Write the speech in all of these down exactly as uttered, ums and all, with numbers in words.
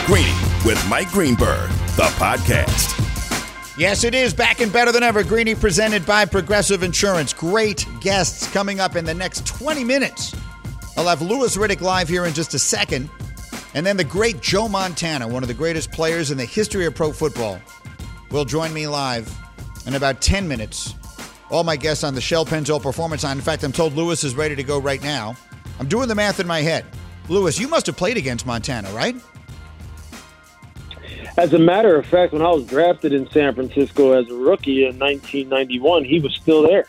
Greeny with Mike Greenberg, the podcast. Yes, it is back and better than ever. Greeny presented by Progressive Insurance. Great guests coming up in the next twenty minutes. I'll have Louis Riddick live here in just a second. And then the great Joe Montana, one of the greatest players in the history of pro football, will join me live in about ten minutes. All my guests on the Shell Pennzoil Performance Line. In fact, I'm told Louis is ready to go right now. I'm doing the math in my head. Louis, you must have played against Montana, right? As a matter of fact, when I was drafted in San Francisco as a rookie in nineteen ninety-one, he was still there.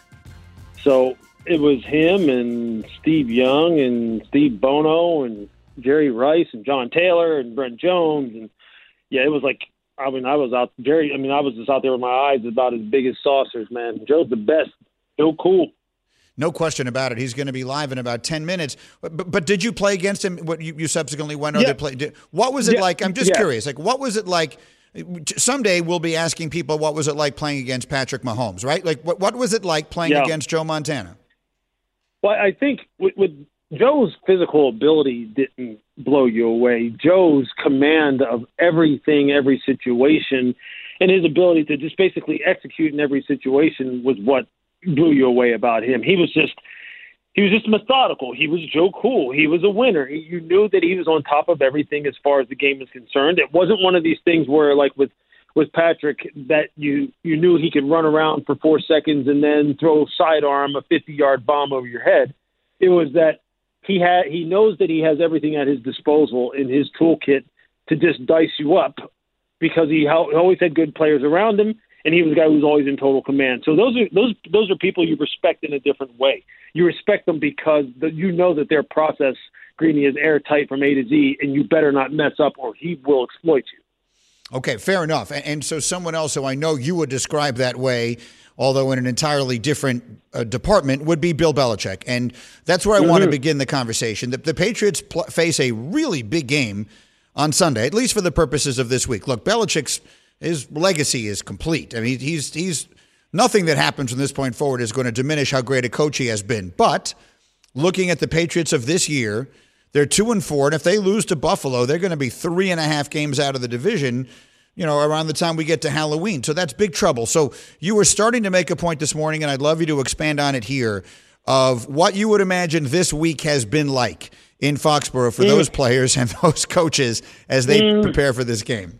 So it was him and Steve Young and Steve Bono and Jerry Rice and John Taylor and Brent Jones. And, yeah, it was like, I mean, I was out, Jerry, I mean, I was just out there with my eyes about as big as saucers, man. Joe's the best. So cool. No question about it. He's going to be live in about ten minutes. But, but did you play against him? What you, you subsequently went on yeah. to play? Did, what was it yeah. like? I'm just yeah. curious. Like, what was it like? Someday we'll be asking people, what was it like playing against Patrick Mahomes, right? Like, what, what was it like playing yeah. against Joe Montana? Well, I think with, with Joe's physical ability didn't blow you away. Joe's command of everything, every situation, and his ability to just basically execute in every situation was what blew you away about him. He was just he was just methodical. He was Joe Cool. He was a winner. You knew that he was on top of everything as far as the game is concerned. It wasn't one of these things where, like with with Patrick, that you you knew he could run around for four seconds and then throw sidearm a fifty-yard bomb over your head. It was that he had he knows that he has everything at his disposal in his toolkit to just dice you up because he always had good players around him. And he was a guy who was always in total command. So those are those those are people you respect in a different way. You respect them because the, you know that their process, Greeny, is airtight from A to Z, and you better not mess up or he will exploit you. Okay, fair enough. And, and so someone else who I know you would describe that way, although in an entirely different uh, department, would be Bill Belichick. And that's where I mm-hmm. want to begin the conversation. The, the Patriots pl- face a really big game on Sunday, at least for the purposes of this week. Look, Belichick's His legacy is complete. I mean, he's he's nothing that happens from this point forward is going to diminish how great a coach he has been. But looking at the Patriots of this year, they're two and four, and if they lose to Buffalo, they're going to be three and a half games out of the division, you know, around the time we get to Halloween. So that's big trouble. So you were starting to make a point this morning, and I'd love you to expand on it here, of what you would imagine this week has been like in Foxborough for mm. those players and those coaches as they mm. prepare for this game.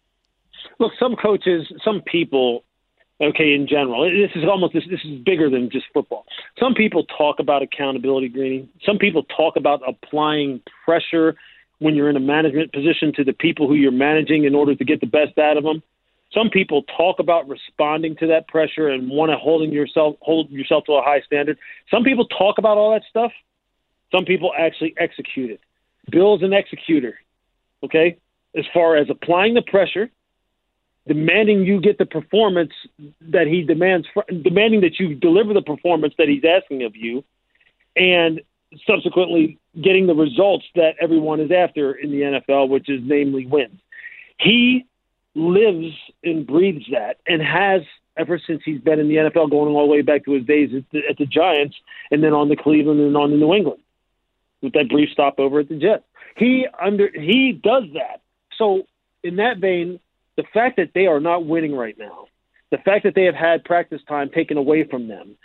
Look, some coaches, some people, okay, in general, this is almost this, this is bigger than just football. Some people talk about accountability, Greeny. Some people talk about applying pressure when you're in a management position to the people who you're managing in order to get the best out of them. Some people talk about responding to that pressure and want to holding yourself hold yourself to a high standard. Some people talk about all that stuff. Some people actually execute it. Bill's an executor, okay, as far as applying the pressure, demanding you get the performance that he demands, demanding that you deliver the performance that he's asking of you, and subsequently getting the results that everyone is after in the N F L, which is namely wins. He lives and breathes that and has ever since he's been in the N F L, going all the way back to his days at the, at the Giants and then on to Cleveland and on to New England with that brief stop over at the Jets. He under he does that. So in that vein, the fact that they are not winning right now, the fact that they have had practice time taken away from them,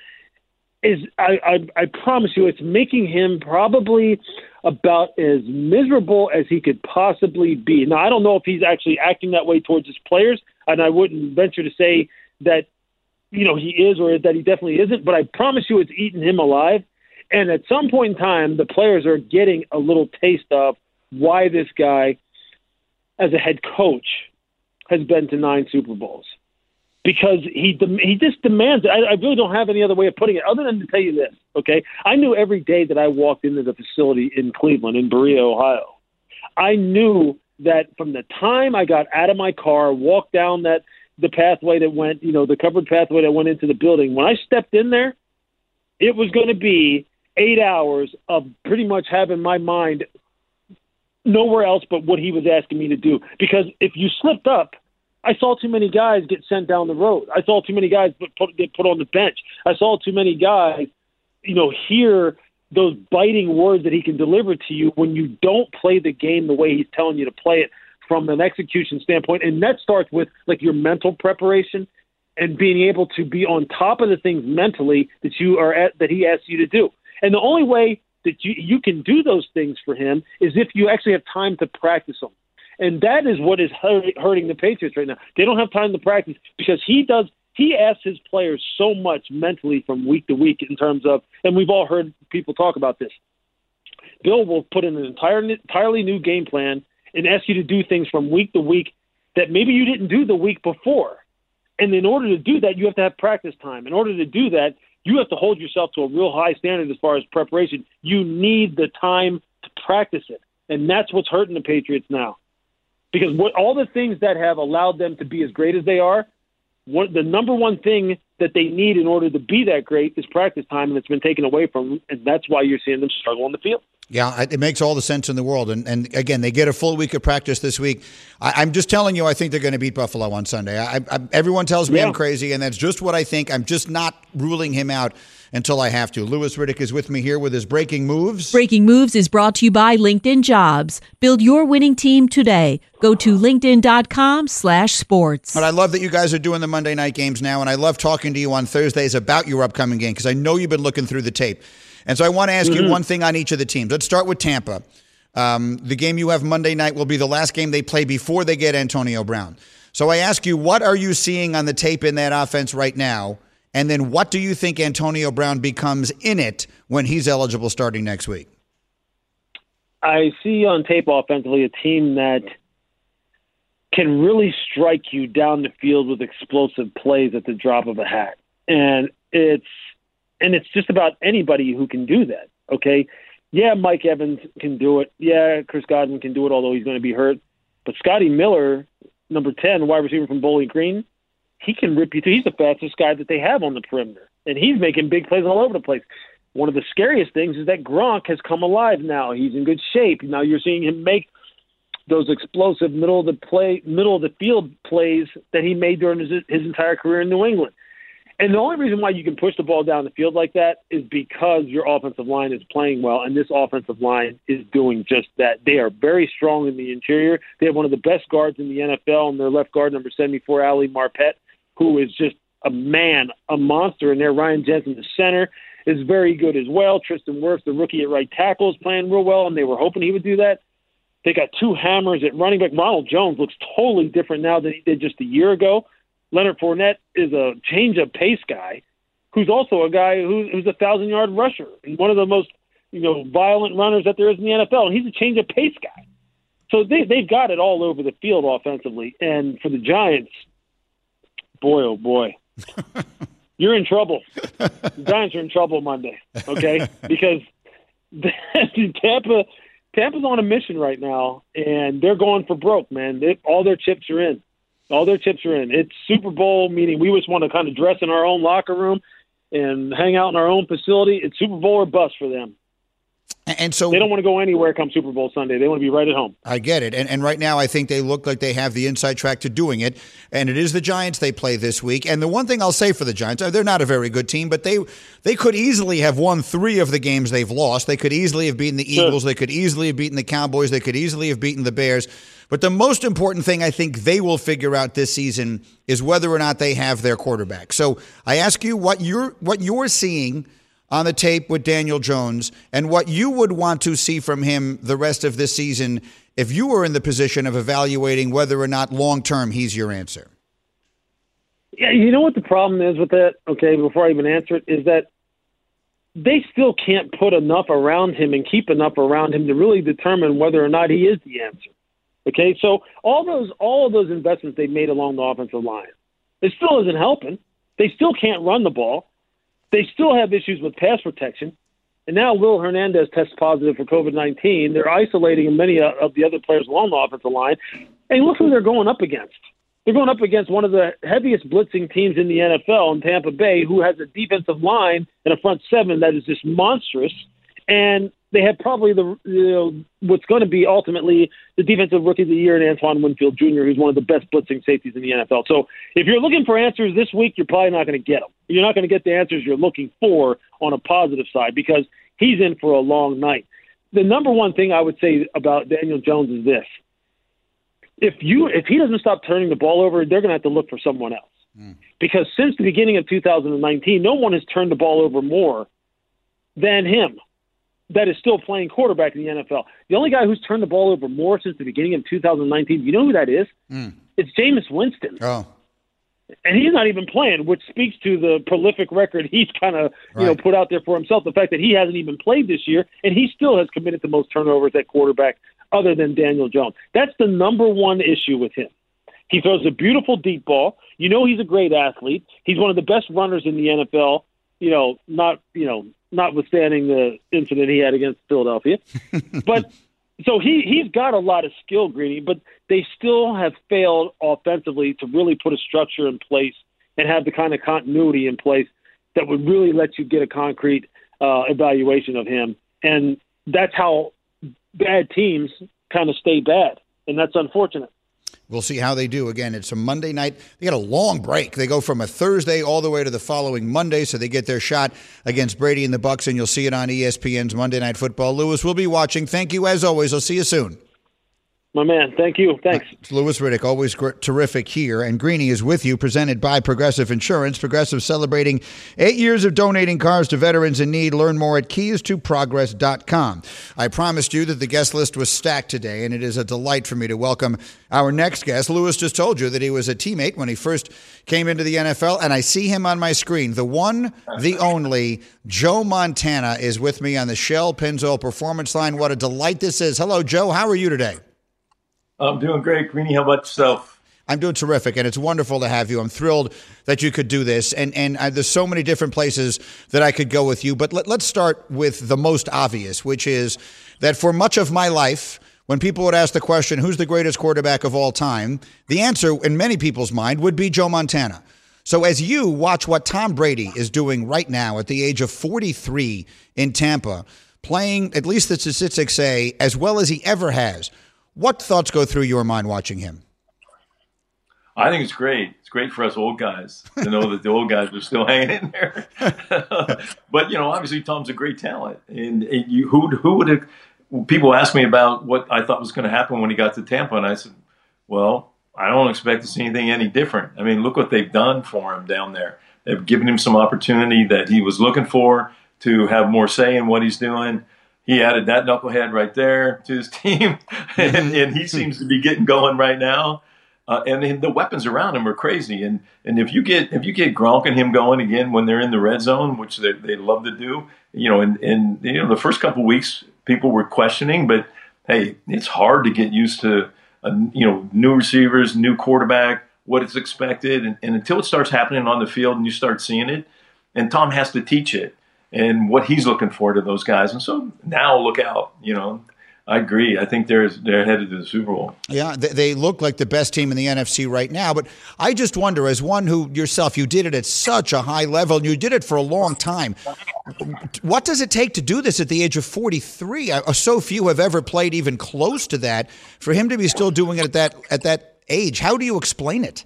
is I, I, I promise you it's making him probably about as miserable as he could possibly be. Now, I don't know if he's actually acting that way towards his players, and I wouldn't venture to say that, you know, he is or that he definitely isn't, but I promise you it's eating him alive. And at some point in time, the players are getting a little taste of why this guy, as a head coach, has been to nine Super Bowls, because he he just demands it. I, I really don't have any other way of putting it other than to tell you this, okay? I knew every day that I walked into the facility in Cleveland, in Berea, Ohio, I knew that from the time I got out of my car, walked down that the pathway that went, you know, the covered pathway that went into the building, when I stepped in there, it was going to be eight hours of pretty much having my mind nowhere else but what he was asking me to do. Because if you slipped up, I saw too many guys get sent down the road. I saw too many guys put, put, get put on the bench. I saw too many guys, you know, hear those biting words that he can deliver to you when you don't play the game the way he's telling you to play it from an execution standpoint, and that starts with like your mental preparation and being able to be on top of the things mentally that you are at, that he asks you to do. And the only way that you, you can do those things for him is if you actually have time to practice them. And that is what is hurting the Patriots right now. They don't have time to practice because he does. He asks his players so much mentally from week to week in terms of, and we've all heard people talk about this. Bill will put in an entire, entirely new game plan and ask you to do things from week to week that maybe you didn't do the week before. And in order to do that, you have to have practice time. In order to do that, you have to hold yourself to a real high standard as far as preparation. You need the time to practice it. And that's what's hurting the Patriots now. Because what all the things that have allowed them to be as great as they are, what, the number one thing that they need in order to be that great is practice time, and it's been taken away from them, and that's why you're seeing them struggle on the field. Yeah, it makes all the sense in the world. And, and again, they get a full week of practice this week. I, I'm just telling you, I think they're going to beat Buffalo on Sunday. I, I, everyone tells me yeah. I'm crazy, and that's just what I think. I'm just not ruling him out until I have to. Louis Riddick is with me here with his Breaking Moves. Breaking Moves is brought to you by LinkedIn Jobs. Build your winning team today. Go to linkedin.com slash sports. But I love that you guys are doing the Monday night games now, and I love talking to you on Thursdays about your upcoming game because I know you've been looking through the tape. And so I want to ask mm-hmm. you one thing on each of the teams. Let's start with Tampa. Um, the game you have Monday night will be the last game they play before they get Antonio Brown. So I ask you, what are you seeing on the tape in that offense right now? And then what do you think Antonio Brown becomes in it when he's eligible starting next week? I see on tape offensively a team that can really strike you down the field with explosive plays at the drop of a hat. And it's And it's just about anybody who can do that, okay? Yeah, Mike Evans can do it. Yeah, Chris Godwin can do it, although he's going to be hurt. But Scotty Miller, number ten, wide receiver from Bowling Green, he can rip you through. He's the fastest guy that they have on the perimeter, and he's making big plays all over the place. One of the scariest things is that Gronk has come alive now. He's in good shape. Now you're seeing him make those explosive middle of the play, middle of the field plays that he made during his, his entire career in New England. And the only reason why you can push the ball down the field like that is because your offensive line is playing well, and this offensive line is doing just that. They are very strong in the interior. They have one of the best guards in the N F L, and their left guard, number seventy-four, Ali Marpet, who is just a man, a monster in there. Ryan Jensen, the center, is very good as well. Tristan Wirfs, the rookie at right tackle, is playing real well, and they were hoping he would do that. They got two hammers at running back. Ronald Jones looks totally different now than he did just a year ago. Leonard Fournette is a change-up pace guy who's also a guy who's, who's a thousand-yard rusher and one of the most, you know, violent runners that there is in the N F L. And he's a change-up pace guy. So they, they've got it all over the field offensively. And for the Giants, boy, oh, boy, you're in trouble. The Giants are in trouble Monday, okay? Because Tampa, Tampa's on a mission right now, and they're going for broke, man. They, all their chips are in. All their chips are in. It's Super Bowl, meaning we just want to kind of dress in our own locker room and hang out in our own facility. It's Super Bowl or bust for them. And so they don't want to go anywhere come Super Bowl Sunday. They want to be right at home. I get it. And and right now I think they look like they have the inside track to doing it. And it is the Giants they play this week. And the one thing I'll say for the Giants, they're not a very good team, but they they could easily have won three of the games they've lost. They could easily have beaten the sure. Eagles. They could easily have beaten the Cowboys. They could easily have beaten the Bears. But the most important thing I think they will figure out this season is whether or not they have their quarterback. So I ask you what you're what you're seeing on the tape with Daniel Jones and what you would want to see from him the rest of this season if you were in the position of evaluating whether or not long-term he's your answer. Yeah, you know what the problem is with that, okay, before I even answer it, is that they still can't put enough around him and keep enough around him to really determine whether or not he is the answer. Okay, so all those all of those investments they made along the offensive line, it still isn't helping. They still can't run the ball. They still have issues with pass protection. And now Will Hernandez tests positive for COVID nineteen. They're isolating many of the other players along the offensive line. And look who they're going up against. They're going up against one of the heaviest blitzing teams in the N F L in Tampa Bay, who has a defensive line and a front seven that is just monstrous. And they have probably the you know what's going to be ultimately the defensive rookie of the year in Antoine Winfield Junior, who's one of the best blitzing safeties in the N F L. So if you're looking for answers this week, you're probably not going to get them. You're not going to get the answers you're looking for on a positive side because he's in for a long night. The number one thing I would say about Daniel Jones is this. if you if he doesn't stop turning the ball over, they're going to have to look for someone else. Mm. Because since the beginning of two thousand nineteen, no one has turned the ball over more than him that is still playing quarterback in the N F L. The only guy who's turned the ball over more since the beginning of two thousand nineteen, you know who that is? Mm. It's Jameis Winston. Oh. And he's not even playing, which speaks to the prolific record he's kind of you right. know put out there for himself. The fact that he hasn't even played this year, and he still has committed the most turnovers at quarterback other than Daniel Jones. That's the number one issue with him. He throws a beautiful deep ball. You know he's a great athlete. He's one of the best runners in the N F L. You know, not you know, notwithstanding the incident he had against Philadelphia, but. So he, he's got a lot of skill, Greeny, but they still have failed offensively to really put a structure in place and have the kind of continuity in place that would really let you get a concrete uh, evaluation of him. And that's how bad teams kind of stay bad, and that's unfortunate. We'll see how they do. Again, it's a Monday night. They got a long break. They go from a Thursday all the way to the following Monday, so they get their shot against Brady and the Bucs, and you'll see it on E S P N's Monday Night Football. Lewis, we'll be watching. Thank you, as always. I'll see you soon. My man, thank you. Thanks. It's Louis Riddick, always gr- terrific here. And Greeny is with you, presented by Progressive Insurance. Progressive celebrating eight years of donating cars to veterans in need. Learn more at keys to progress dot com. I promised you that the guest list was stacked today, and it is a delight for me to welcome our next guest. Louis just told you that he was a teammate when he first came into the N F L, and I see him on my screen. The one, the only, Joe Montana is with me on the Shell Pennzoil Performance Line. What a delight this is. Hello, Joe. How are you today? I'm doing great, Greeny. How about yourself? I'm doing terrific, and it's wonderful to have you. I'm thrilled that you could do this, and and I, there's so many different places that I could go with you. But let, let's start with the most obvious, which is that for much of my life, when people would ask the question, who's the greatest quarterback of all time, the answer in many people's mind would be Joe Montana. So as you watch what Tom Brady is doing right now at the age of forty-three in Tampa, playing, at least the statistics say, as well as he ever has, what thoughts go through your mind watching him? I think it's great. It's great for us old guys to know that the old guys are still hanging in there. But, you know, obviously Tom's a great talent. And, and you, who, who would have – people ask me about what I thought was going to happen when he got to Tampa, and I said, well, I don't expect to see anything any different. I mean, look what they've done for him down there. They've given him some opportunity that he was looking for to have more say in what he's doing. He added that knucklehead right there to his team, and, and he seems to be getting going right now. Uh, and, and the weapons around him are crazy. And and if you get if you get Gronk and him going again when they're in the red zone, which they they love to do, you know, and, and you know the first couple of weeks people were questioning, but hey, it's hard to get used to uh, you know new receivers, new quarterback, what is expected, and, and until it starts happening on the field and you start seeing it, and Tom has to teach it. And what he's looking for to those guys. And so now look out, you know. I agree. I think they're, they're headed to the Super Bowl. Yeah, they, they look like the best team in the N F C right now. But I just wonder, as one who yourself, you did it at such a high level, and you did it for a long time, what does it take to do this at the age of forty-three? So few have ever played even close to that. For him to be still doing it at that at that age, how do you explain it?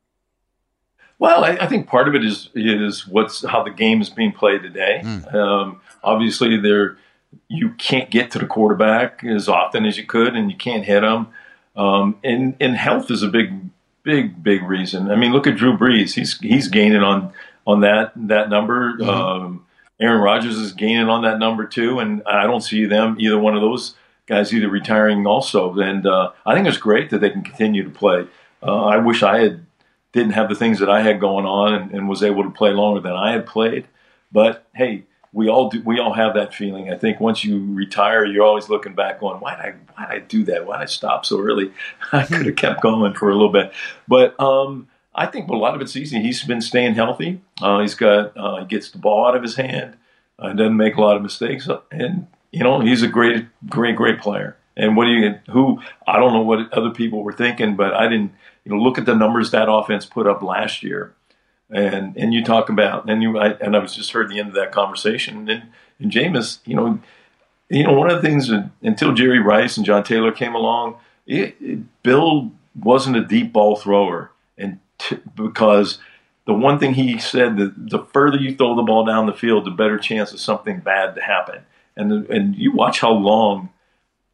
Well, I, I think part of it is is what's how the game is being played today. Mm. Um, obviously, there you can't get to the quarterback as often as you could, and you can't hit him. Um, and and health is a big, big, big reason. I mean, look at Drew Brees; he's he's gaining on on that that number. Mm-hmm. Um, Aaron Rodgers is gaining on that number too, and I don't see them either one of those guys either retiring also. And uh, I think it's great that they can continue to play. Uh, I wish I had. Didn't have the things that I had going on and, and was able to play longer than I had played. But, hey, we all do, we all have that feeling. I think once you retire, you're always looking back going, why did I, why did I do that? Why did I stop so early? I could have kept going for a little bit. But um, I think a lot of it's easy. He's been staying healthy. Uh, he's got uh, he gets the ball out of his hand. Uh, doesn't make a lot of mistakes. And, you know, he's a great, great, great player. And what do you who I don't know what other people were thinking, but I didn't. You know, look at the numbers that offense put up last year, and and you talk about and you I, and I was just heard the end of that conversation. And and Jameis, you know, you know one of the things that, until Jerry Rice and John Taylor came along, it, it, Bill wasn't a deep ball thrower, and t- because the one thing he said that the further you throw the ball down the field, the better chance of something bad to happen. And the, and you watch how long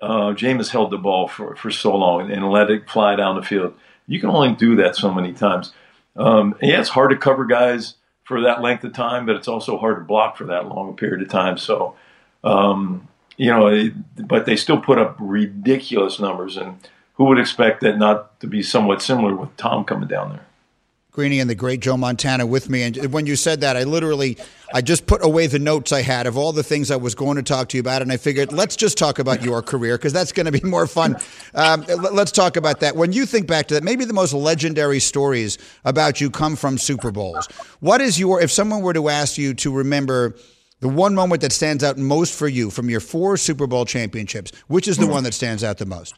uh, Jameis held the ball for, for so long and, and let it fly down the field. You can only do that so many times. Um, yeah, it's hard to cover guys for that length of time, but it's also hard to block for that long a period of time. So, um, you know, it, but they still put up ridiculous numbers, and who would expect that not to be somewhat similar with Tom coming down there? Greeny and the great Joe Montana with me. And when you said that, I literally, I just put away the notes I had of all the things I was going to talk to you about. And I figured, let's just talk about your career, because that's going to be more fun. Um, let's talk about that. When you think back to that, maybe the most legendary stories about you come from Super Bowls. What is your, if someone were to ask you to remember the one moment that stands out most for you from your four Super Bowl championships, which is the one that stands out the most?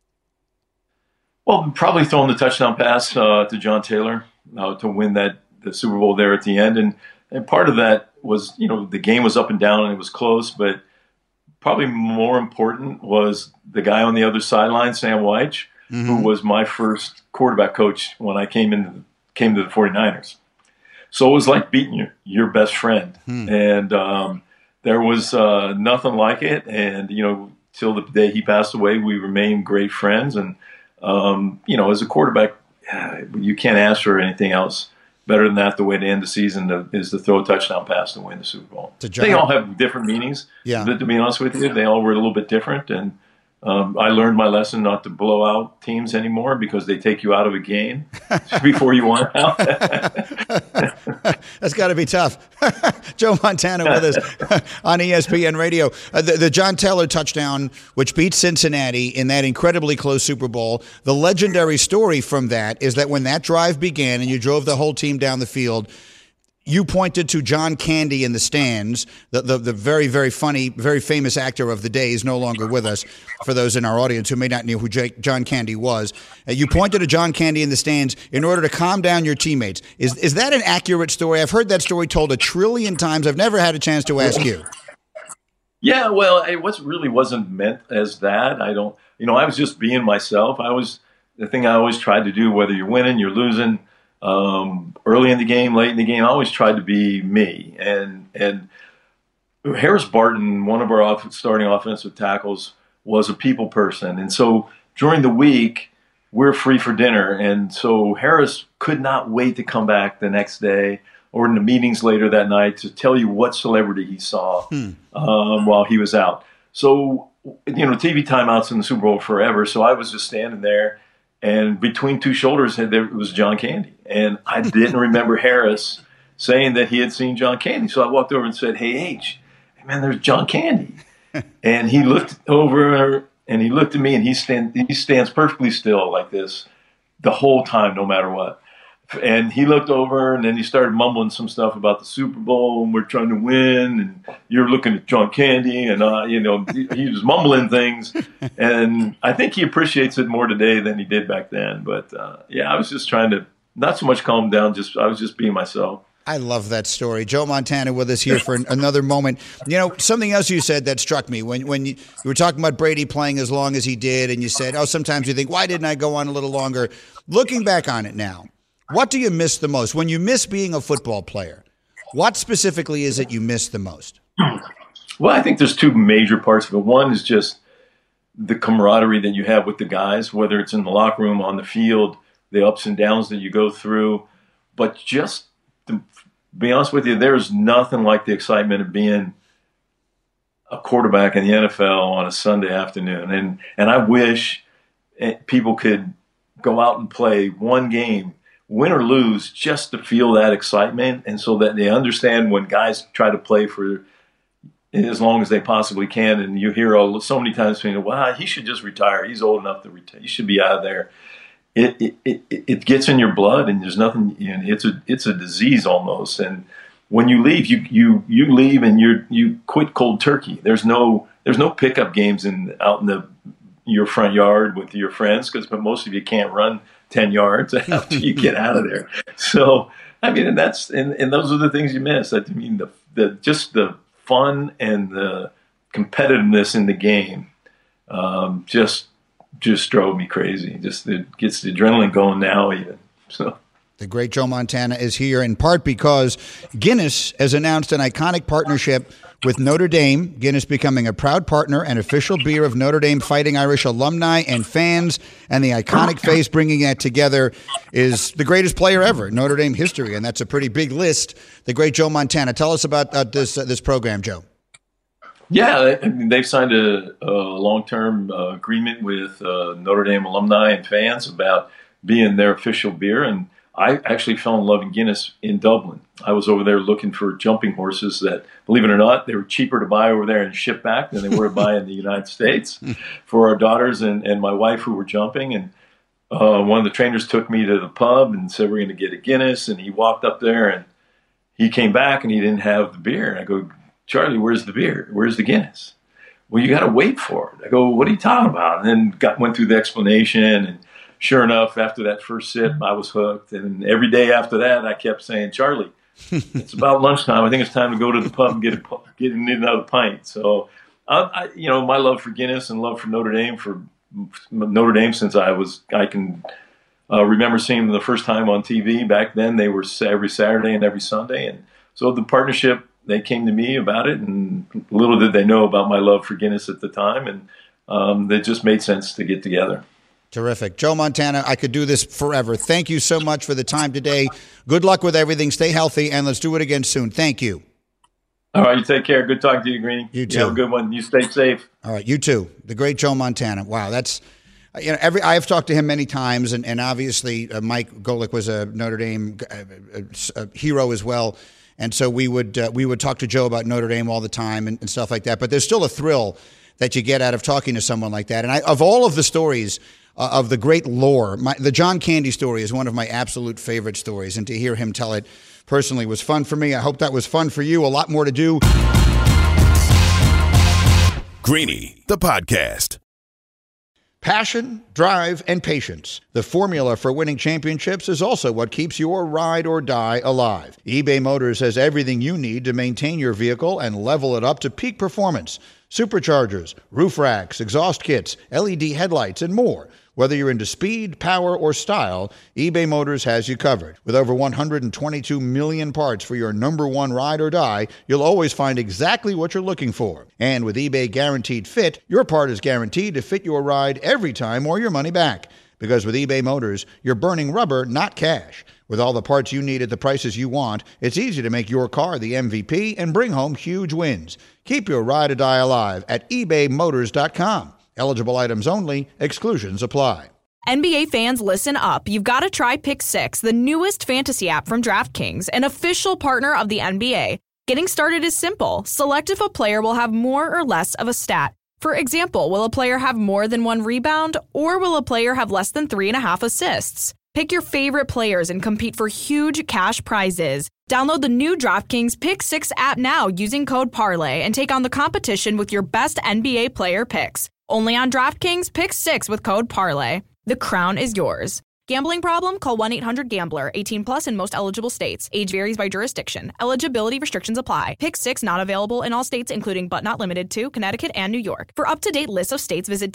Well, probably throwing the touchdown pass uh, to John Taylor uh, to win that the Super Bowl there at the end. And, and part of that was, you know, the game was up and down and it was close, but probably more important was the guy on the other sideline, Sam Weich, mm-hmm. who was my first quarterback coach when I came in, came to the 49ers. So it was like beating your, your best friend. Hmm. And um, there was uh, nothing like it. And, you know, till the day he passed away, we remained great friends. And, um, you know, as a quarterback, you can't ask for anything else better than that. The way to end the season to, is to throw a touchdown pass to win the Super Bowl. They all have different meanings. Yeah. But to be honest with you, they all were a little bit different. And um, I learned my lesson not to blow out teams anymore because they take you out of a game before you want out. That's got to be tough. Joe Montana with us on E S P N Radio. Uh, the, the John Taylor touchdown, which beat Cincinnati in that incredibly close Super Bowl. The legendary story from that is that when that drive began and you drove the whole team down the field, you pointed to John Candy in the stands, the, the the very, very funny, very famous actor of the day. Is no longer with us, for those in our audience who may not know who Jake, John Candy was. Uh, you pointed to John Candy in the stands in order to calm down your teammates. Is is that an accurate story? I've heard that story told a trillion times. I've never had a chance to ask you. Yeah, well, it was really wasn't meant as that. I don't, you know, I was just being myself. I was, the thing I always tried to do, whether you're winning, you're losing, Um, early in the game, late in the game, I always tried to be me. And and Harris Barton, one of our off- starting offensive tackles, was a people person. And so during the week, we're free for dinner. And so Harris could not wait to come back the next day or in the meetings later that night to tell you what celebrity he saw hmm. um, while he was out. So, you know, T V timeouts in the Super Bowl forever. So I was just standing there. And between two shoulders, there was John Candy. And I didn't remember Harris saying that he had seen John Candy. So I walked over and said, hey, H, hey, man, there's John Candy. And he looked over and he looked at me and he, stand, he stands perfectly still like this the whole time, no matter what. And he looked over and then he started mumbling some stuff about the Super Bowl and we're trying to win and you're looking at John Candy and, uh, you know, he was mumbling things. And I think he appreciates it more today than he did back then. But, uh, yeah, I was just trying to not so much calm down. Just I was just being myself. I love that story. Joe Montana with us here for another moment. You know, something else you said that struck me when, when you, you were talking about Brady playing as long as he did and you said, oh, sometimes you think, why didn't I go on a little longer? Looking back on it now, what do you miss the most? When you miss being a football player, what specifically is it you miss the most? Well, I think there's two major parts of it. One is just the camaraderie that you have with the guys, whether it's in the locker room, on the field, the ups and downs that you go through. But just to be honest with you, there's nothing like the excitement of being a quarterback in the N F L on a Sunday afternoon. And, and I wish people could go out and play one game, win or lose, just to feel that excitement, and so that they understand when guys try to play for as long as they possibly can. And you hear all, so many times saying, "Wow, he should just retire. He's old enough to retire. He should be out of there." It it it, it gets in your blood, and there's nothing. You know, it's a it's a disease almost. And when you leave, you you you leave and you you quit cold turkey. There's no there's no pickup games in out in the your front yard with your friends because most of you can't run ten yards after you get out of there. So, I mean, and that's, and, and those are the things you miss. I mean, the, the, just the fun and the competitiveness in the game, um, just, just drove me crazy. Just, it gets the adrenaline going now even. So. The great Joe Montana is here in part because Guinness has announced an iconic partnership With Notre Dame, Guinness becoming a proud partner and official beer of Notre Dame Fighting Irish alumni and fans, and the iconic face bringing that together is the greatest player ever in Notre Dame history, and that's a pretty big list. The great Joe Montana. Tell us about uh, this uh, this program, Joe. Yeah, I mean, they've signed a, a long-term uh, agreement with uh, Notre Dame alumni and fans about being their official beer, and I actually fell in love with Guinness in Dublin. I was over there looking for jumping horses that, believe it or not, they were cheaper to buy over there and ship back than they were to buy in the United States for our daughters and, and my wife who were jumping. And uh, one of the trainers took me to the pub and said, we're going to get a Guinness. And he walked up there and he came back and he didn't have the beer. And I go, Charlie, where's the beer? Where's the Guinness? Well, you got to wait for it. I go, what are you talking about? And then got, went through the explanation, and sure enough, after that first sip, I was hooked. And every day after that, I kept saying, Charlie, it's about lunchtime. I think it's time to go to the pub and get a, get another pint. So, I, I, you know, my love for Guinness and love for Notre Dame, for Notre Dame since I was, I can uh, remember seeing them the first time on T V. Back then, they were every Saturday and every Sunday. And so the partnership, they came to me about it, and little did they know about my love for Guinness at the time. And um, it just made sense to get together. Terrific. Joe Montana, I could do this forever. Thank you so much for the time today. Good luck with everything. Stay healthy, and let's do it again soon. Thank you. All right, you take care. Good talking to you, Greeny. You too. You have a good one. You stay safe. All right, you too. The great Joe Montana. Wow, that's, you know, every I've talked to him many times, and, and obviously uh, Mike Golick was a Notre Dame uh, a, a hero as well. And so we would uh, we would talk to Joe about Notre Dame all the time and, and stuff like that. But there's still a thrill that you get out of talking to someone like that. And I, of all of the stories uh, of the great lore, my, the John Candy story is one of my absolute favorite stories. And to hear him tell it personally was fun for me. I hope that was fun for you. A lot more to do. Greeny, the podcast. Passion, drive, and patience. The formula for winning championships is also what keeps your ride or die alive. eBay Motors has everything you need to maintain your vehicle and level it up to peak performance. Superchargers, roof racks, exhaust kits, L E D headlights, and more. Whether you're into speed, power, or style, eBay Motors has you covered. With over one hundred twenty-two million parts for your number one ride or die, you'll always find exactly what you're looking for. And with eBay Guaranteed Fit, your part is guaranteed to fit your ride every time or your money back. Because with eBay Motors, you're burning rubber, not cash. With all the parts you need at the prices you want, it's easy to make your car the M V P and bring home huge wins. Keep your ride or die alive at ebay motors dot com. Eligible items only. Exclusions apply. N B A fans, listen up. You've got to try Pick Six, the newest fantasy app from DraftKings, an official partner of the N B A. Getting started is simple. Select if a player will have more or less of a stat. For example, will a player have more than one rebound, or will a player have less than three and a half assists? Pick your favorite players and compete for huge cash prizes. Download the new DraftKings Pick Six app now using code Parlay and take on the competition with your best N B A player picks. Only on DraftKings Pick Six with code Parlay. The crown is yours. Gambling problem? Call one eight hundred gambler. eighteen plus in most eligible states. Age varies by jurisdiction. Eligibility restrictions apply. Pick Six not available in all states, including but not limited to Connecticut and New York. For up-to-date lists of states, visit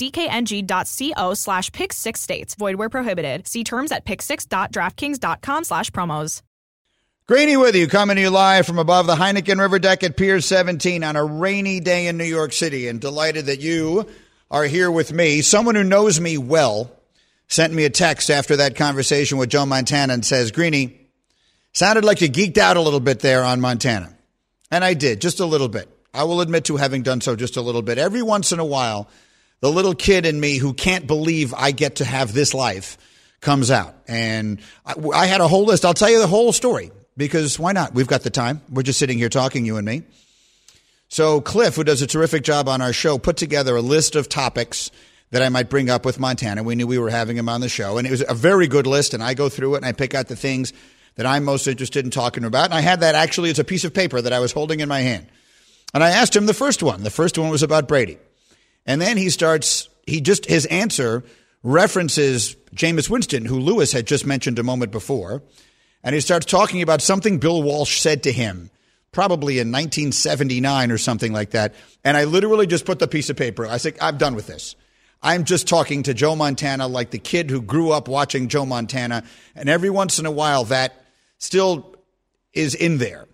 dkng.co slash pick six states. Void where prohibited. See terms at pick six dot draftkings dot com slash promos. Greeny with you, coming to you live from above the Heineken River deck at Pier seventeen on a rainy day in New York City, and delighted that you are here with me. Someone who knows me well sent me a text after that conversation with Joe Montana and says, Greeny, sounded like you geeked out a little bit there on Montana. And I did, just a little bit. I will admit to having done so just a little bit. Every once in a while, the little kid in me who can't believe I get to have this life comes out. And I, I had a whole list. I'll tell you the whole story, because why not? We've got the time. We're just sitting here talking, you and me. So Cliff, who does a terrific job on our show, put together a list of topics that I might bring up with Montana. We knew we were having him on the show, and it was a very good list, and I go through it, and I pick out the things that I'm most interested in talking about, and I had that actually as a piece of paper that I was holding in my hand. And I asked him the first one. The first one was about Brady. And then he starts, he just, his answer references Jameis Winston, who Lewis had just mentioned a moment before, and he starts talking about something Bill Walsh said to him probably in nineteen seventy-nine or something like that. And I literally just put the piece of paper. I said, I'm done with this. I'm just talking to Joe Montana like the kid who grew up watching Joe Montana. And every once in a while, that still is in there.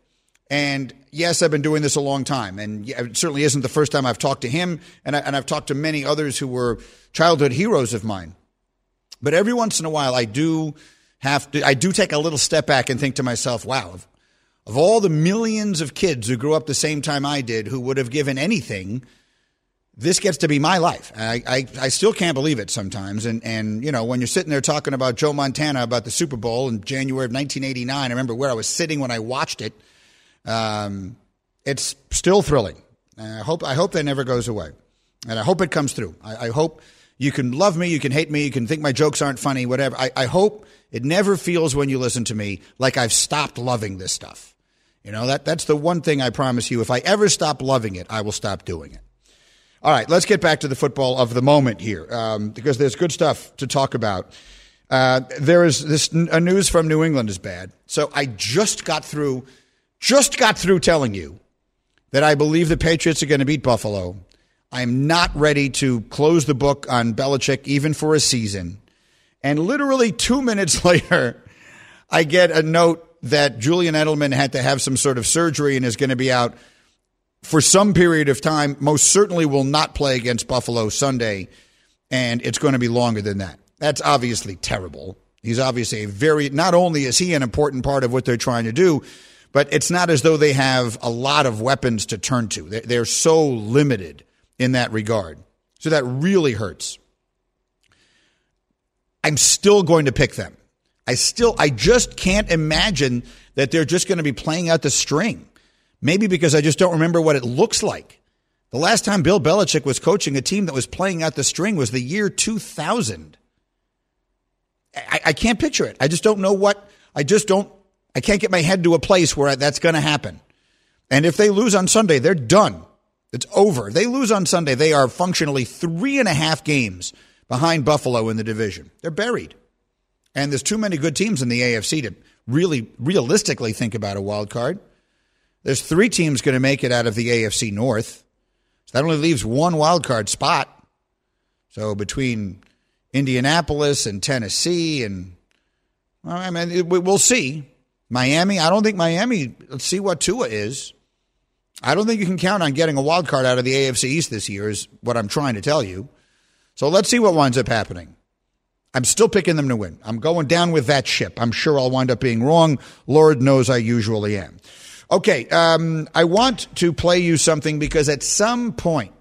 And yes, I've been doing this a long time, and it certainly isn't the first time I've talked to him, and, I, and I've talked to many others who were childhood heroes of mine. But every once in a while, I do have to, I do take a little step back and think to myself, wow, of, of all the millions of kids who grew up the same time I did who would have given anything, this gets to be my life. I, I, I still can't believe it sometimes. And, and, you know, when you're sitting there talking about Joe Montana, about the Super Bowl in January of nineteen eighty-nine, I remember where I was sitting when I watched it. Um, it's still thrilling. I hope, I hope that never goes away. And I hope it comes through. I, I hope you can love me, you can hate me, you can think my jokes aren't funny, whatever. I, I hope it never feels when you listen to me like I've stopped loving this stuff. You know, that that's the one thing I promise you. If I ever stop loving it, I will stop doing it. All right, let's get back to the football of the moment here, um, because there's good stuff to talk about. Uh, there is this a news from New England is bad. So I just got through, just got through telling you that I believe the Patriots are going to beat Buffalo. I'm not ready to close the book on Belichick even for a season. And literally two minutes later, I get a note that Julian Edelman had to have some sort of surgery and is going to be out for some period of time, most certainly will not play against Buffalo Sunday, and it's going to be longer than that. That's obviously terrible. He's obviously a very, not only is he an important part of what they're trying to do, but it's not as though they have a lot of weapons to turn to. They're so limited in that regard. So that really hurts. I'm still going to pick them. I still, I just can't imagine that they're just going to be playing out the string. Maybe because I just don't remember what it looks like. The last time Bill Belichick was coaching a team that was playing out the string was the year two thousand. I, I can't picture it. I just don't know what, I just don't, I can't get my head to a place where that's going to happen. And if they lose on Sunday, they're done. It's over. They lose on Sunday, they are functionally three and a half games behind Buffalo in the division. They're buried. And there's too many good teams in the A F C to really realistically think about a wild card. There's three teams going to make it out of the A F C North. So that only leaves one wild card spot. So between Indianapolis and Tennessee and, well, I mean, we'll see. Miami, I don't think Miami, let's see what Tua is. I don't think you can count on getting a wild card out of the A F C East this year is what I'm trying to tell you. So let's see what winds up happening. I'm still picking them to win. I'm going down with that ship. I'm sure I'll wind up being wrong. Lord knows I usually am. Okay, um, I want to play you something because at some point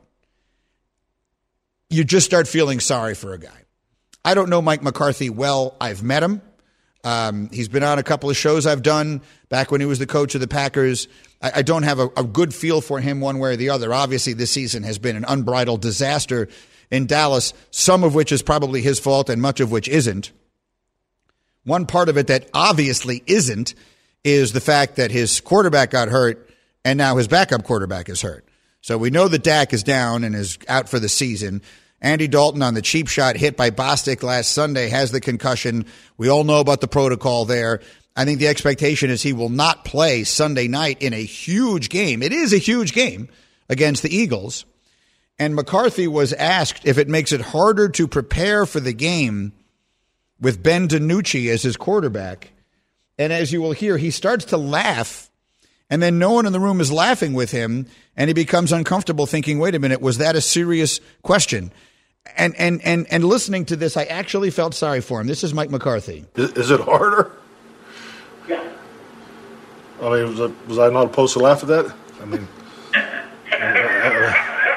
you just start feeling sorry for a guy. I don't know Mike McCarthy well. I've met him. Um, he's been on a couple of shows I've done back when he was the coach of the Packers. I, I don't have a, a good feel for him one way or the other. Obviously, this season has been an unbridled disaster in Dallas, some of which is probably his fault and much of which isn't. One part of it that obviously isn't is the fact that his quarterback got hurt and now his backup quarterback is hurt. So we know that Dak is down and is out for the season. Andy Dalton on the cheap shot hit by Bostic last Sunday has the concussion. We all know about the protocol there. I think the expectation is he will not play Sunday night in a huge game. It is a huge game against the Eagles. And McCarthy was asked if it makes it harder to prepare for the game with Ben DiNucci as his quarterback. And as you will hear, he starts to laugh, and then no one in the room is laughing with him, and he becomes uncomfortable thinking, wait a minute, was that a serious question? And and and and listening to this, I actually felt sorry for him. This is Mike McCarthy. Is, is it harder? Yeah. I mean, was I, was I not supposed to laugh at that? I mean, I,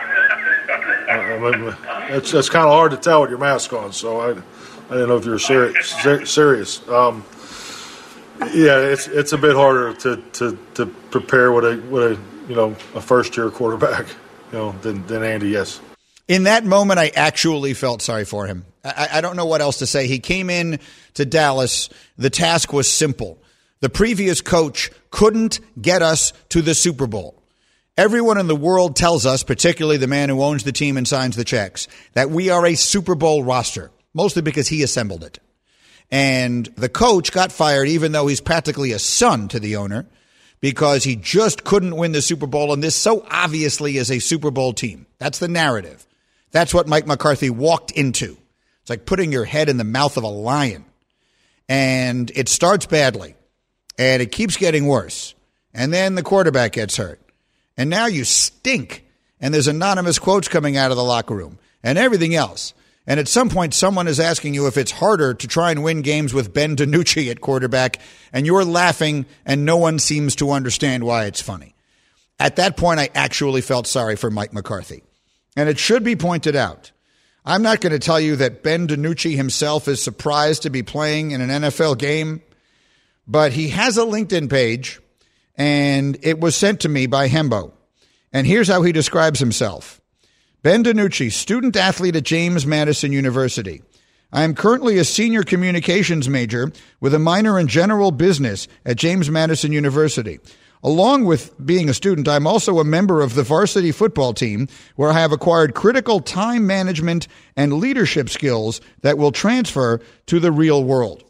I, I mean it's, it's kind of hard to tell with your mask on, so I, I didn't know if you were serious. Ser- serious. Um, Yeah, it's it's a bit harder to, to, to prepare with a with a you know a first year quarterback, you know, than than Andy. Yes. In that moment, I actually felt sorry for him. I, I don't know what else to say. He came in to Dallas. The task was simple. The previous coach couldn't get us to the Super Bowl. Everyone in the world tells us, particularly the man who owns the team and signs the checks, that we are a Super Bowl roster, mostly because he assembled it. And the coach got fired, even though he's practically a son to the owner, because he just couldn't win the Super Bowl. And this so obviously is a Super Bowl team. That's the narrative. That's what Mike McCarthy walked into. It's like putting your head in the mouth of a lion. And it starts badly. And it keeps getting worse. And then the quarterback gets hurt. And now you stink. And there's anonymous quotes coming out of the locker room and everything else. And at some point, someone is asking you if it's harder to try and win games with Ben DiNucci at quarterback, and you're laughing, and no one seems to understand why it's funny. At that point, I actually felt sorry for Mike McCarthy. And it should be pointed out, I'm not going to tell you that Ben DiNucci himself is surprised to be playing in an N F L game, but he has a LinkedIn page, and it was sent to me by Hembo. And here's how he describes himself. Ben DiNucci, student athlete at James Madison University. I am currently a senior communications major with a minor in general business at James Madison University. Along with being a student, I'm also a member of the varsity football team, where I have acquired critical time management and leadership skills that will transfer to the real world.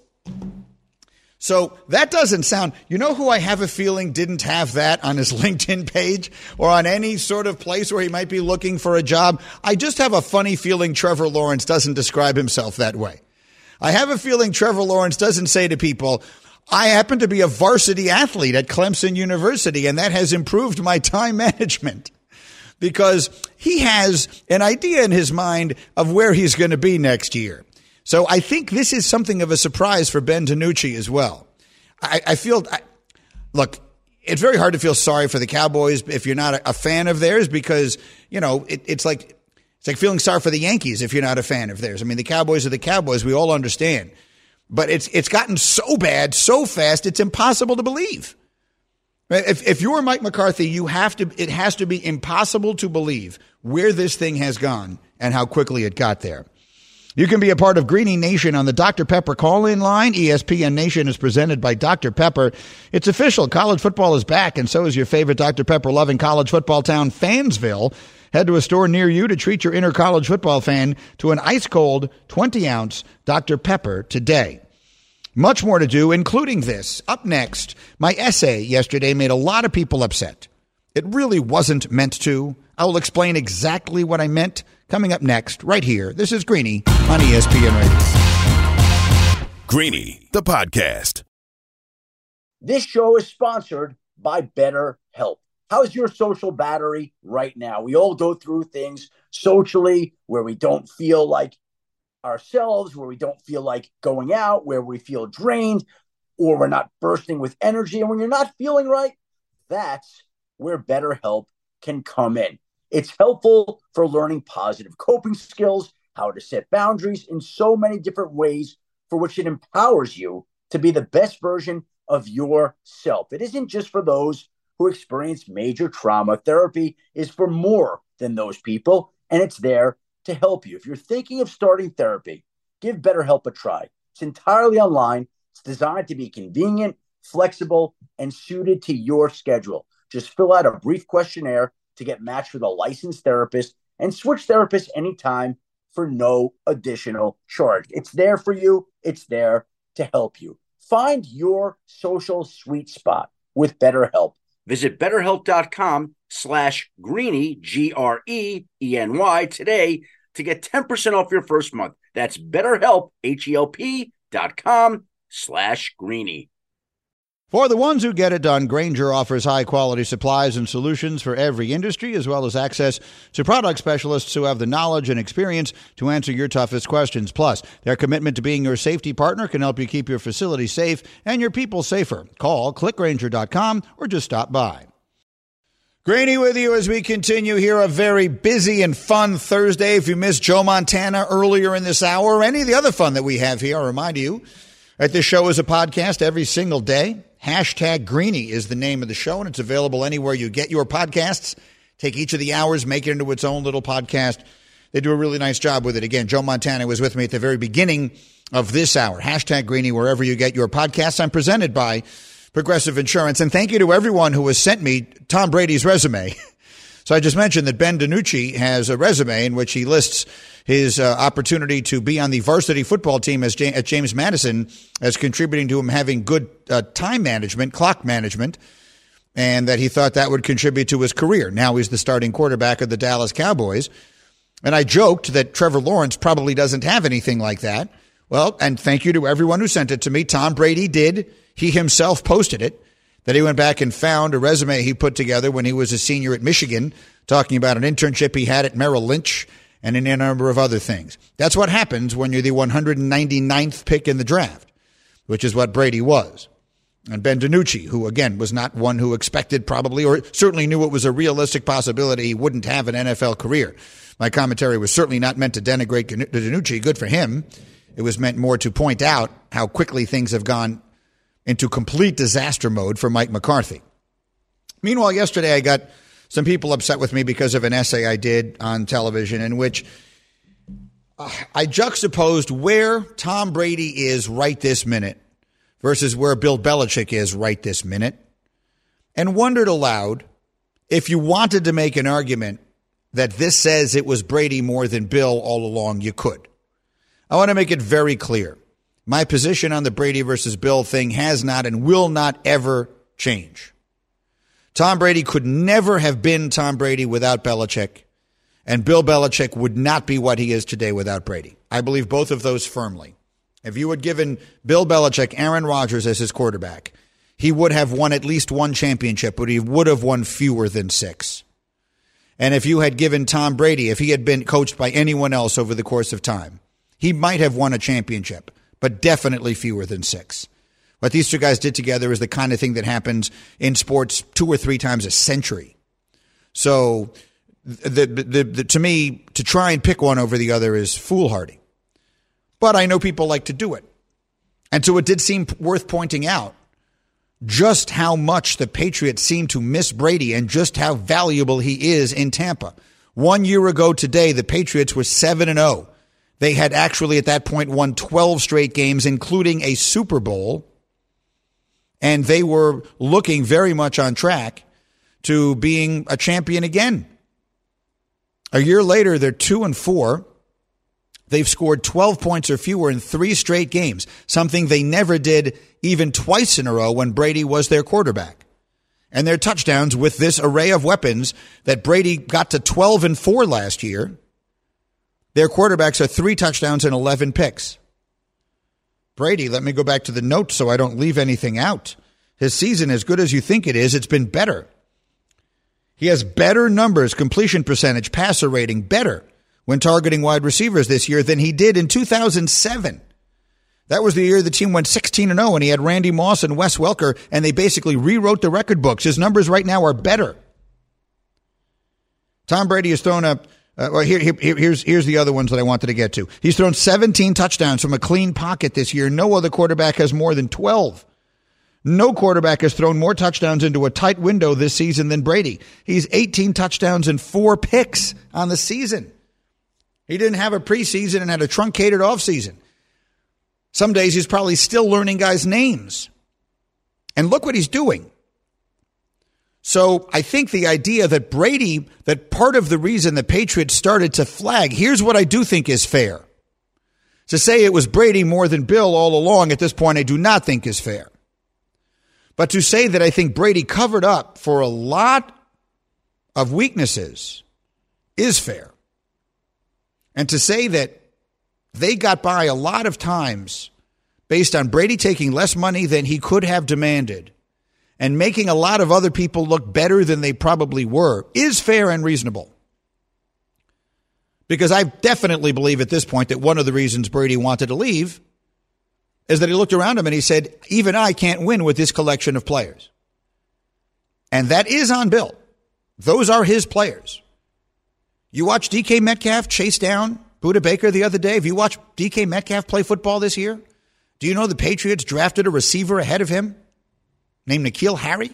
So that doesn't sound, you know who I have a feeling didn't have that on his LinkedIn page or on any sort of place where he might be looking for a job? I just have a funny feeling Trevor Lawrence doesn't describe himself that way. I have a feeling Trevor Lawrence doesn't say to people, I happen to be a varsity athlete at Clemson University, and that has improved my time management. Because he has an idea in his mind of where he's going to be next year. So I think this is something of a surprise for Ben DiNucci as well. I, I feel, I, look, it's very hard to feel sorry for the Cowboys if you're not a, a fan of theirs, because, you know, it, it's like it's like feeling sorry for the Yankees if you're not a fan of theirs. I mean, the Cowboys are the Cowboys. We all understand. But it's it's gotten so bad, so fast, it's impossible to believe. If if you're Mike McCarthy, you have to. It has to be impossible to believe where this thing has gone and how quickly it got there. You can be a part of Greenie Nation on the Doctor Pepper call-in line. E S P N Nation is presented by Doctor Pepper. It's official. College football is back, and so is your favorite Doctor Pepper-loving college football town, Fansville. Head to a store near you to treat your inner college football fan to an ice-cold twenty-ounce Doctor Pepper today. Much more to do, including this. Up next, my essay yesterday made a lot of people upset. It really wasn't meant to. I will explain exactly what I meant coming up next, right here. This is Greenie on E S P N Radio. Greenie, the podcast. This show is sponsored by BetterHelp. How's your social battery right now? We all go through things socially where we don't feel like ourselves, where we don't feel like going out, where we feel drained, or we're not bursting with energy. And when you're not feeling right, that's where BetterHelp can come in. It's helpful for learning positive coping skills, how to set boundaries in so many different ways, for which it empowers you to be the best version of yourself. It isn't just for those who experience major trauma. Therapy is for more than those people, and it's there to help you. If you're thinking of starting therapy, give BetterHelp a try. It's entirely online. It's designed to be convenient, flexible, and suited to your schedule. Just fill out a brief questionnaire to get matched with a licensed therapist and switch therapists anytime for no additional charge. It's there for you. It's there to help you. Find your social sweet spot with BetterHelp. Visit BetterHelp.com slash Greenie, G R E E N Y, today to get ten percent off your first month. That's BetterHelp, H E L P dot com slash Greenie. For the ones who get it done, Grainger offers high-quality supplies and solutions for every industry, as well as access to product specialists who have the knowledge and experience to answer your toughest questions. Plus, their commitment to being your safety partner can help you keep your facility safe and your people safer. Call click grainger dot com or just stop by. Greenie with you as we continue here, a very busy and fun Thursday. If you missed Joe Montana earlier in this hour or any of the other fun that we have here, I'll remind you that this show is a podcast every single day. Hashtag Greenie is the name of the show, and it's available anywhere you get your podcasts. Take each of the hours, make it into its own little podcast. They do a really nice job with it. Again, Joe Montana was with me at the very beginning of this hour. Hashtag Greenie wherever you get your podcasts. I'm presented by Progressive Insurance. And thank you to everyone who has sent me Tom Brady's resume. So I just mentioned that Ben DiNucci has a resume in which he lists his uh, opportunity to be on the varsity football team as J- at James Madison as contributing to him having good uh, time management, clock management, and that he thought that would contribute to his career. Now he's the starting quarterback of the Dallas Cowboys. And I joked that Trevor Lawrence probably doesn't have anything like that. Well, and thank you to everyone who sent it to me. Tom Brady did. He himself posted it. that he went back and found a resume he put together when he was a senior at Michigan, talking about an internship he had at Merrill Lynch and a number of other things. That's what happens when you're the one hundred ninety-ninth pick in the draft, which is what Brady was. And Ben DiNucci, who, again, was not one who expected probably or certainly knew it was a realistic possibility he wouldn't have an N F L career. My commentary was certainly not meant to denigrate DiNucci. Good for him. It was meant more to point out how quickly things have gone into complete disaster mode for Mike McCarthy. Meanwhile, yesterday I got some people upset with me because of an essay I did on television in which I juxtaposed where Tom Brady is right this minute versus where Bill Belichick is right this minute, and wondered aloud if you wanted to make an argument that this says it was Brady more than Bill all along, you could. I want to make it very clear. My position on the Brady versus Bill thing has not and will not ever change. Tom Brady could never have been Tom Brady without Belichick, and Bill Belichick would not be what he is today without Brady. I believe both of those firmly. If you had given Bill Belichick Aaron Rodgers as his quarterback, he would have won at least one championship, but he would have won fewer than six. And if you had given Tom Brady, if he had been coached by anyone else over the course of time, he might have won a championship, but definitely fewer than six. What these two guys did together is the kind of thing that happens in sports two or three times a century. So the, the, the, to me, to try and pick one over the other is foolhardy. But I know people like to do it. And so it did seem worth pointing out just how much the Patriots seem to miss Brady and just how valuable he is in Tampa. One year ago today, the Patriots were seven and oh. They had actually at that point won twelve straight games, including a Super Bowl. And they were looking very much on track to being a champion again. A year later, they're two and four. They've scored twelve points or fewer in three straight games, something they never did even twice in a row when Brady was their quarterback. And their touchdowns with this array of weapons that Brady got to twelve and four last year, their quarterbacks are three touchdowns and eleven picks. Brady, let me go back to the notes so I don't leave anything out. His season, as good as you think it is, it's been better. He has better numbers, completion percentage, passer rating, better when targeting wide receivers this year than he did in two thousand seven. That was the year the team went sixteen and oh, and he had Randy Moss and Wes Welker, and they basically rewrote the record books. His numbers right now are better. Tom Brady has thrown a Uh, well, here, here, here's here's the other ones that I wanted to get to. He's thrown seventeen touchdowns from a clean pocket this year. No other quarterback has more than twelve. No quarterback has thrown more touchdowns into a tight window this season than Brady. He's eighteen touchdowns and four picks on the season. He didn't have a preseason and had a truncated offseason. Some days he's probably still learning guys' names. And look what he's doing. So I think the idea that Brady, that part of the reason the Patriots started to flag, here's what I do think is fair. To say it was Brady more than Bill all along at this point, I do not think is fair. But to say that I think Brady covered up for a lot of weaknesses is fair. And to say that they got by a lot of times based on Brady taking less money than he could have demanded and making a lot of other people look better than they probably were is fair and reasonable. Because I definitely believe at this point that one of the reasons Brady wanted to leave is that he looked around him and he said, even I can't win with this collection of players. And that is on Bill. Those are his players. You watch D K Metcalf chase down Budda Baker the other day. Have you watched D K Metcalf play football this year? Do you know the Patriots drafted a receiver ahead of him named N'Keal Harry?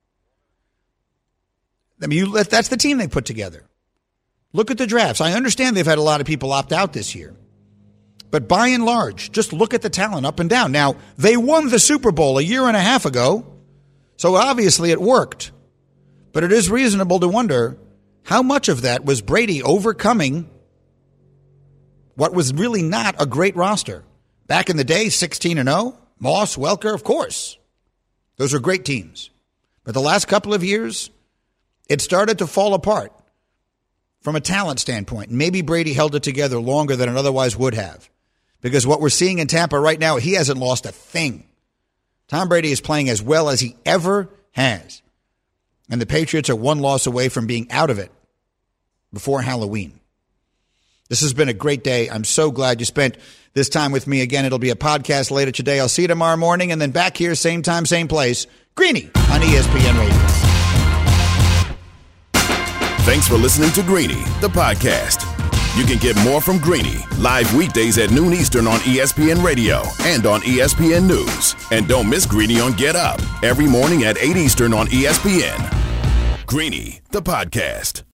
I mean, you, that's the team they put together. Look at the drafts. I understand they've had a lot of people opt out this year. But by and large, just look at the talent up and down. Now, they won the Super Bowl a year and a half ago, so obviously it worked. But it is reasonable to wonder how much of that was Brady overcoming what was really not a great roster. Back in the day, sixteen and oh, Moss, Welker, of course. Those are great teams. But the last couple of years, it started to fall apart from a talent standpoint. Maybe Brady held it together longer than it otherwise would have. Because what we're seeing in Tampa right now, he hasn't lost a thing. Tom Brady is playing as well as he ever has. And the Patriots are one loss away from being out of it before Halloween. This has been a great day. I'm so glad you spent this time with me. Again, it'll be a podcast later today. I'll see you tomorrow morning, and then back here, same time, same place, Greeny on E S P N Radio. Thanks for listening to Greeny, the podcast. You can get more from Greeny live weekdays at noon Eastern on E S P N Radio and on E S P N News. And don't miss Greeny on Get Up every morning at eight Eastern on E S P N. Greeny, the podcast.